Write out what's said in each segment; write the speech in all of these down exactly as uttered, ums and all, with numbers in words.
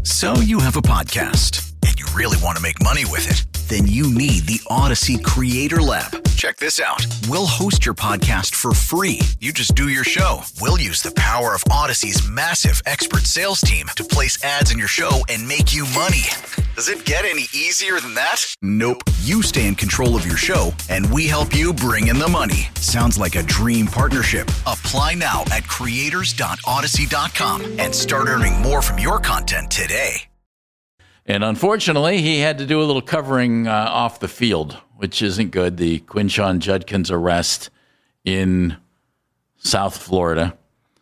So you have a podcast and you really want to make money with it. Then you need the Odyssey Creator Lab. Check this out. We'll host your podcast for free. You just do your show. We'll use the power of Odyssey's massive expert sales team to place ads in your show and make you money. Does it get any easier than that? Nope. You stay in control of your show, and we help you bring in the money. Sounds like a dream partnership. Apply now at creators dot odyssey dot com and start earning more from your content today. And unfortunately, he had to do a little covering uh, off the field, which isn't good. The Quinshon Judkins arrest in South Florida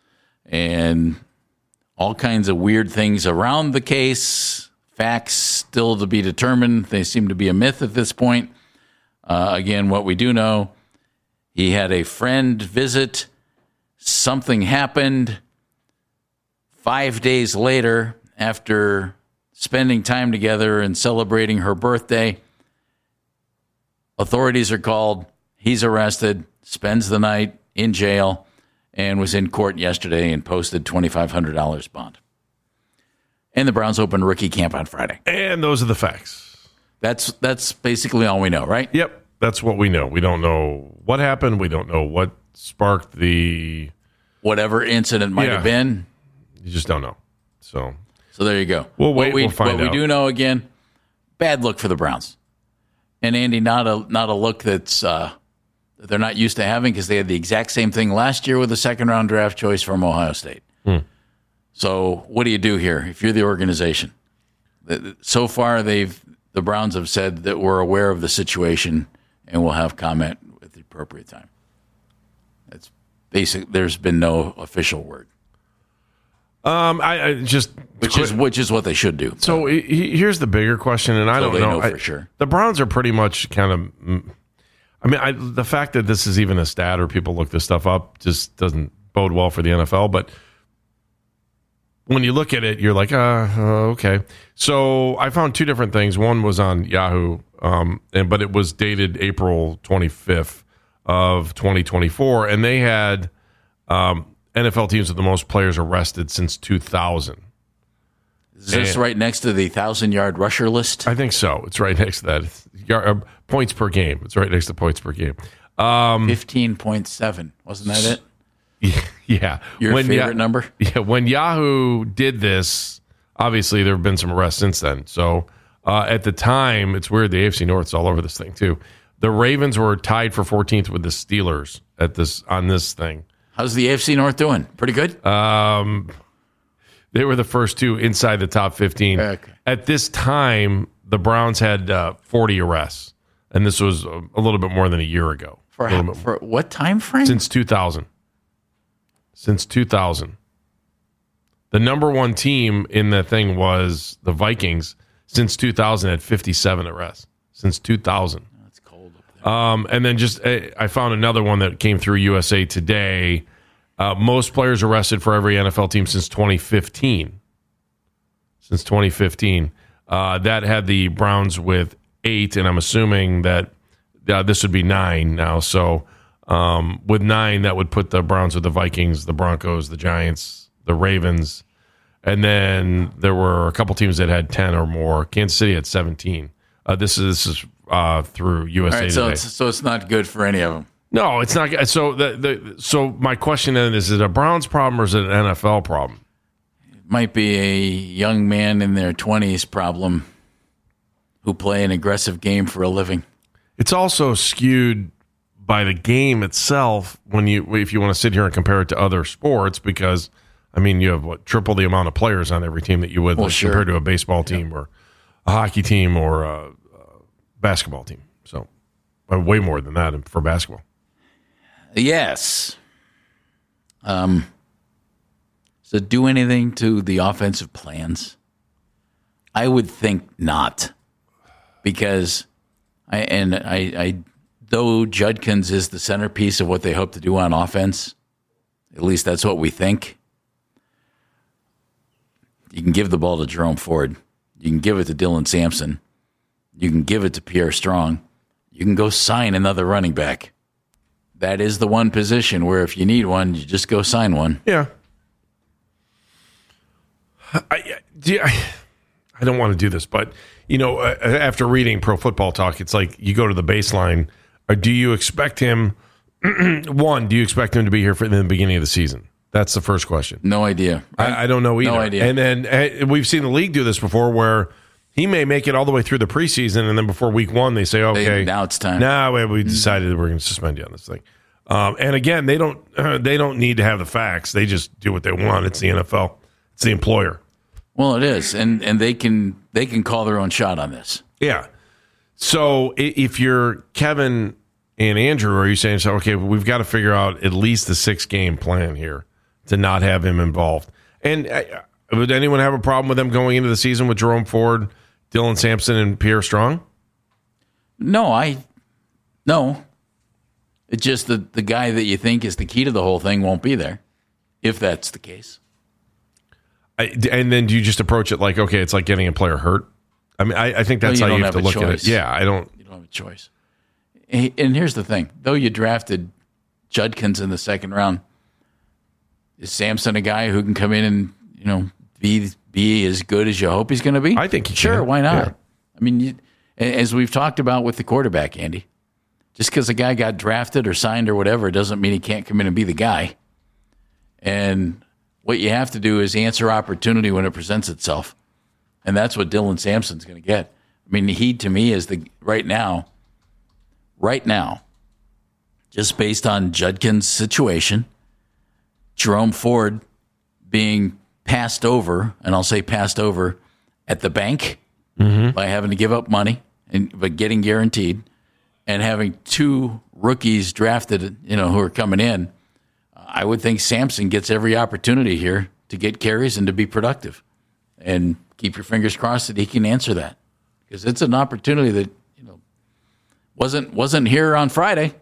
and all kinds of weird things around the case. Facts still to be determined. They seem to be a myth at this point. Uh, again, what we do know, he had a friend visit. Something happened five days later after spending time together and celebrating her birthday. Authorities are called. He's arrested, spends the night in jail, and was in court yesterday and posted twenty-five hundred dollars bond. And the Browns open rookie camp on Friday. And those are the facts. That's that's basically all we know, right? Yep, that's what we know. We don't know what happened. We don't know what sparked the... Whatever incident might Yeah. have been. You just don't know. So... So there you go. We'll wait, What we, we'll find what out. we do know, again, bad look for the Browns. And, Andy, not a not a look that's uh, that they're not used to having because they had the exact same thing last year with a second-round draft choice from Ohio State. Hmm. So what do you do here if you're the organization? So far, they've the Browns have said that we're aware of the situation and we'll have comment at the appropriate time. That's basic. There's been no official word. Um, I, I just Which is which is what they should do. So he, he- here's the bigger question, and I So don't they know, know I- for sure. The Browns are pretty much kind of. mm, I mean, I, the fact that this is even a stat or people look this stuff up just doesn't bode well for the N F L. But when you look at it, you're like, uh, uh, okay. So I found two different things. One was on Yahoo, um, and but it was dated April twenty-fifth of twenty twenty-four, and they had um, N F L teams with the most players arrested since two thousand. Is this And- right next to the thousand-yard rusher list? I think so. It's right next to that. It's yard, uh, points per game. It's right next to points per game. Um, fifteen point seven. Wasn't that it? yeah. Your When favorite Ya- number? Yeah. When Yahoo did this, obviously there have been some arrests since then. So uh, at the time, it's weird. The A F C North's all over this thing too. The Ravens were tied for fourteenth with the Steelers at this on this thing. How's the A F C North doing? Pretty good? Um, they were the first two inside the top fifteen. Okay. At this time, the Browns had uh, forty arrests, and this was a, a little bit more than a year ago. For, A little how, bit for what time frame? Since two thousand. Since two thousand. The number one team in the thing was the Vikings. Since two thousand, had fifty-seven arrests. Since two thousand. It's cold up there. Um, and then just uh, I found another one that came through U S A Today. Uh, most players arrested for every N F L team since twenty fifteen. Since twenty fifteen. Uh, that had the Browns with eight, and I'm assuming that uh, this would be nine now. So um, with nine, that would put the Browns with the Vikings, the Broncos, the Giants, the Ravens. And then there were a couple teams that had ten or more. Kansas City had seventeen. Uh, this is, this is uh, through U S A All right, so Today. it's, so it's not good for any of them. No, it's not. So the, the so my question then is: is it a Browns problem or is it an N F L problem? It might be a young man in their twenties problem who play an aggressive game for a living. It's also skewed by the game itself when you if you want to sit here and compare it to other sports, because I mean you have what triple the amount of players on every team that you would Well, like, sure. compared to a baseball team or a hockey team or a, a basketball team. So uh, way more than that for basketball. Yes. Um. Does it do anything to the offensive plans? I would think not, because I and I, I though Judkins is the centerpiece of what they hope to do on offense. At least that's what we think. You can give the ball to Jerome Ford. You can give it to Dylan Sampson. You can give it to Pierre Strong. You can go sign another running back. That is the one position where if you need one, you just go sign one. Yeah. I, do you, I, I don't want to do this, but you know, uh, after reading Pro Football Talk, it's like you go to the baseline. Or do you expect him? One, do you expect him to be here for the beginning of the season? That's the first question. No idea. Right? I, I don't know either. No idea. And then uh, we've seen the league do this before, where he may make it all the way through the preseason, and then before week one, they say, "Okay, they, now it's time." Now we decided that we're going to suspend you on this thing. Um, and again, they don't uh, they don't need to have the facts. They just do what they want. It's the N F L. It's the employer. Well, it is, and and they can they can call their own shot on this. Yeah. So if you're Kevin and Andrew, are you saying, so, okay, we've got to figure out at least the six game plan here to not have him involved? And uh, would anyone have a problem with them going into the season with Jerome Ford, Dylan Sampson, and Pierre Strong? No, I no. It's just that the guy that you think is the key to the whole thing won't be there, if that's the case. I, and then do you just approach it like, okay, it's like getting a player hurt? I mean, I, I think that's well, you how you have, have to look choice. at it. Yeah, I don't. You don't have a choice. And here's the thing: though you drafted Judkins in the second round, is Sampson a guy who can come in and you know be be as good as you hope he's going to be? I think he sure. can. Why not? Yeah. I mean, you, as we've talked about with the quarterback, Andy, just because a guy got drafted or signed or whatever doesn't mean he can't come in and be the guy. And what you have to do is answer opportunity when it presents itself. And that's what Dylan Sampson's going to get. I mean, he, to me, is the right now, right now, just based on Judkins' situation, Jerome Ford being passed over, and I'll say passed over, at the bank mm-hmm. by having to give up money, and but getting guaranteed, and having two rookies drafted, you know, who are coming in, I would think Sampson gets every opportunity here to get carries and to be productive. And keep your fingers crossed that he can answer that, because it's an opportunity that you know wasn't wasn't here on Friday.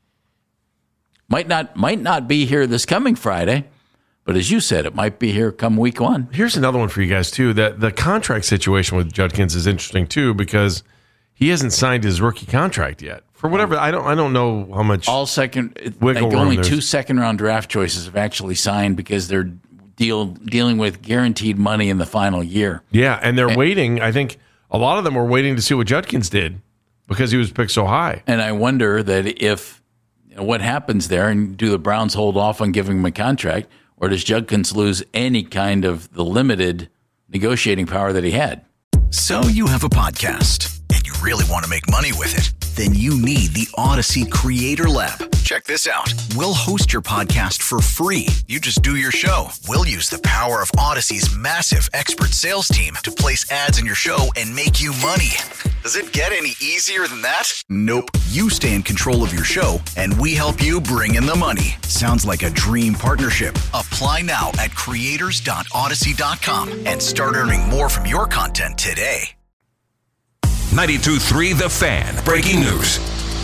Might not might not be here this coming Friday, but as you said, it might be here come week one. Here's another one for you guys too. That the contract situation with Judkins is interesting too, because he hasn't signed his rookie contract yet. For whatever, I don't I don't know how much all second wiggle like room only there's. two second round draft choices have actually signed because they're deal dealing with guaranteed money in the final year. Yeah, and they're and, waiting. I think a lot of them were waiting to see what Judkins did because he was picked so high. And I wonder that if you know, what happens there, and do the Browns hold off on giving him a contract, or does Judkins lose any kind of the limited negotiating power that he had? So you have a podcast, and you really want to make money with it. Then you need the Odyssey Creator Lab. Check this out. We'll host your podcast for free. You just do your show. We'll use the power of Odyssey's massive expert sales team to place ads in your show and make you money. Does it get any easier than that? Nope. You stay in control of your show, and we help you bring in the money. Sounds like a dream partnership. Apply now at creators dot odyssey dot com and start earning more from your content today. ninety-two point three The Fan. Breaking news.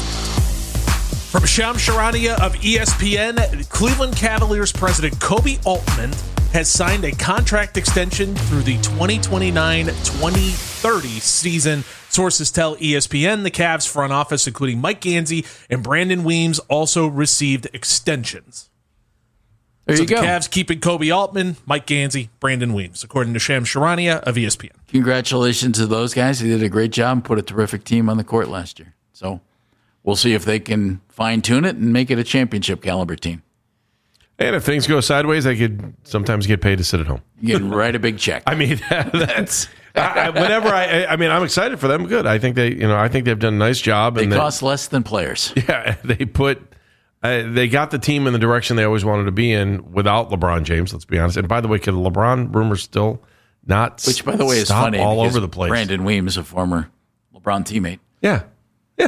From Shams Charania of E S P N, Cleveland Cavaliers president Kobe Altman has signed a contract extension through the twenty twenty-nine twenty thirty season. Sources tell E S P N the Cavs front office, including Mike Gansey and Brandon Weems, also received extensions. There so you the go. Cavs keeping Kobe Altman, Mike Gansey, Brandon Weems, according to Shams Charania of E S P N. Congratulations to those guys. They did a great job and put a terrific team on the court last year. So we'll see if they can fine-tune it and make it a championship caliber team. And if things go sideways, they could sometimes get paid to sit at home. You can write a big check. I mean, that's I, whenever I. I mean, I'm excited for them. Good. I think they, you know, I think they've done a nice job. They and cost they, less than players. Yeah, they put, uh, they got the team in the direction they always wanted to be in without LeBron James. Let's be honest. And by the way, could the LeBron rumors still not? Which, by the way, is funny. All over the place. Brandon Weems, a former LeBron teammate. Yeah, yeah.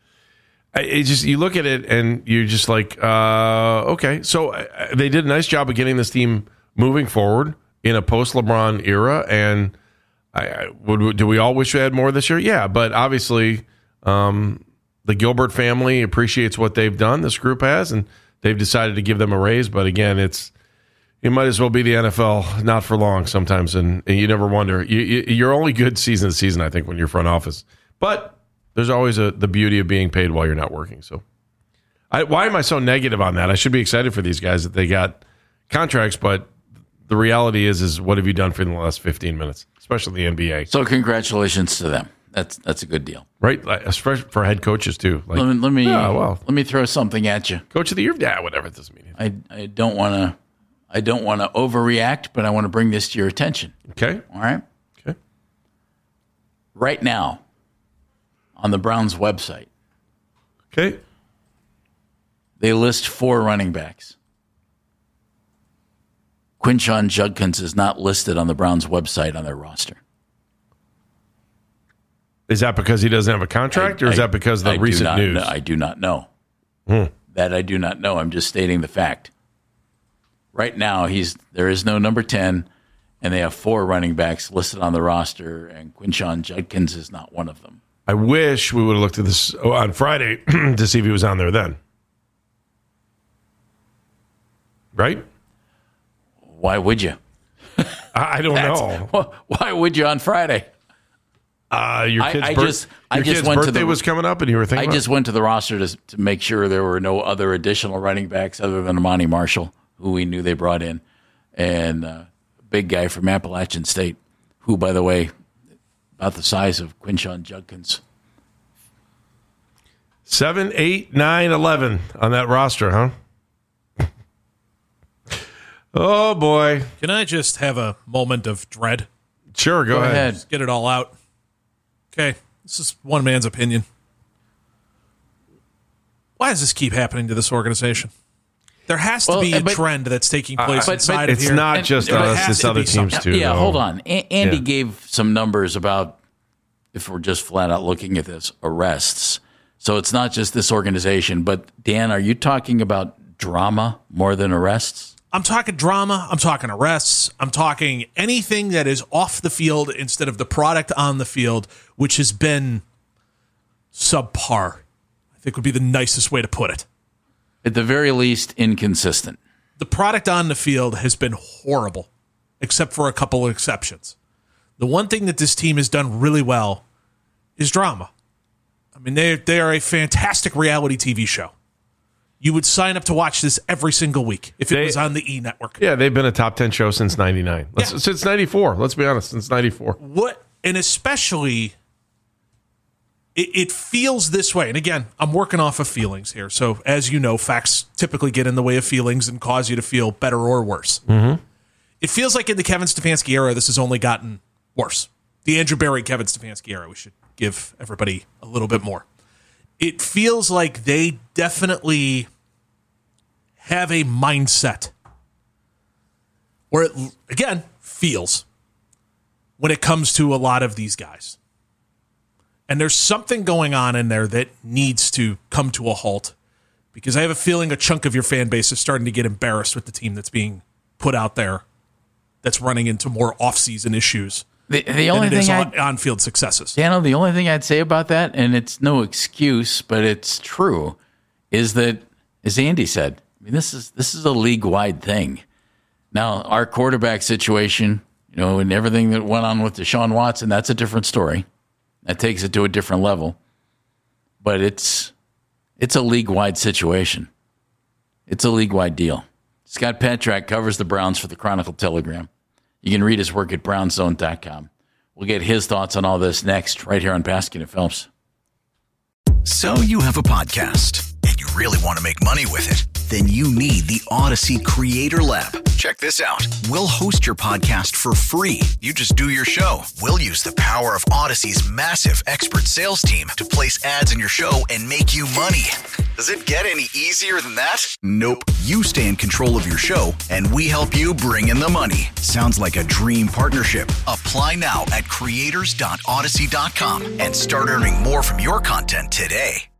It just, you look at it and you're just like, uh, okay. So uh, they did a nice job of getting this team moving forward in a post LeBron era. And I, I would, do we all wish we had more this year? Yeah, but obviously um, the Gilbert family appreciates what they've done. This group has, and they've decided to give them a raise. But again, it's it might as well be the N F L, not for long sometimes, and, and you never wonder. You, you, you're only good season to season, I think, when you're front office. But there's always a, the beauty of being paid while you're not working. So, I, why am I so negative on that? I should be excited for these guys that they got contracts, but the reality is, is what have you done for the last fifteen minutes? especially the N B A. So congratulations to them. That's that's a good deal, right? Like, especially for head coaches too. Like, let me let me, yeah, well, let me throw something at you. Coach of the year, yeah, whatever. It doesn't mean anything. I I don't want to I don't want to overreact, but I want to bring this to your attention. Okay. All right. Okay. Right now, on the Browns website, okay, they list four running backs. Quinshon Judkins is not listed on the Browns website on their roster. Is that because he doesn't have a contract, I, or is I, that because of the I recent not, news? No, I do not know. Hmm. That I do not know. I'm just stating the fact. Right now, he's there is no number ten, and they have four running backs listed on the roster, and Quinshon Judkins is not one of them. I wish we would have looked at this on Friday to see if he was on there then. Right? Why would you? I don't know. Why would you on Friday? Uh, your kid's, I, I birth, just, your I just kid's went birthday to the, was coming up, and you were thinking. I just went to the roster to to make sure there were no other additional running backs other than Amani Marshall, who we knew they brought in, and uh, a big guy from Appalachian State, who, by the way, about the size of Quinshon Judkins. Seven, eight, nine, eleven on that roster, huh? Oh boy! Can I just have a moment of dread? Sure, go, Go ahead. ahead. Just get it all out. Okay, this is one man's opinion. Why does this keep happening to this organization? There has to Well, be a but- trend that's taking place but- inside but of It's here. not And- just but it us; has it's to other be teams something. too. Yeah, though. hold on. A- Andy Yeah. gave some numbers about, if we're just flat out looking at this, arrests. So it's not just this organization. But, Dan, are you talking about drama more than arrests? I'm talking drama. I'm talking arrests. I'm talking anything that is off the field instead of the product on the field, which has been subpar, I think would be the nicest way to put it. At the very least, inconsistent. The product on the field has been horrible, except for a couple of exceptions. The one thing that this team has done really well is drama. I mean, they they are a fantastic reality T V show. You would sign up to watch this every single week if it They- was on the E! Network. Yeah, they've been a top ten show since ninety-nine. Let's, Yeah. Since ninety-four. Let's be honest, since ninety-four. What, and especially, it, it feels this way. And again, I'm working off of feelings here. So as you know, facts typically get in the way of feelings and cause you to feel better or worse. Mm-hmm. It feels like in the Kevin Stefanski era, this has only gotten worse. The Andrew Berry, Kevin Stefanski era. We should give everybody a little bit more. It feels like they definitely have a mindset, or it, again, feels, when it comes to a lot of these guys. And there's something going on in there that needs to come to a halt, because I have a feeling a chunk of your fan base is starting to get embarrassed with the team that's being put out there that's running into more off-season issues The, the than only it is thing on, I, on-field successes. Daniel, the only thing I'd say about that, and it's no excuse, but it's true, is that, as Andy said, I mean, this is this is a league-wide thing. Now, our quarterback situation, you know, and everything that went on with Deshaun Watson, that's a different story. That takes it to a different level. But it's it's a league-wide situation. It's a league-wide deal. Scott Petrak covers the Browns for the Chronicle Telegram. You can read his work at brown zone dot com. We'll get his thoughts on all this next, right here on Baskin and Phelps. So you have a podcast and you really want to make money with it? Then you need the Odyssey Creator Lab. Check this out. We'll host your podcast for free. You just do your show. We'll use the power of Odyssey's massive expert sales team to place ads in your show and make you money. Does it get any easier than that? Nope. You stay in control of your show and we help you bring in the money. Sounds like a dream partnership. Apply now at creators dot odyssey dot com and start earning more from your content today.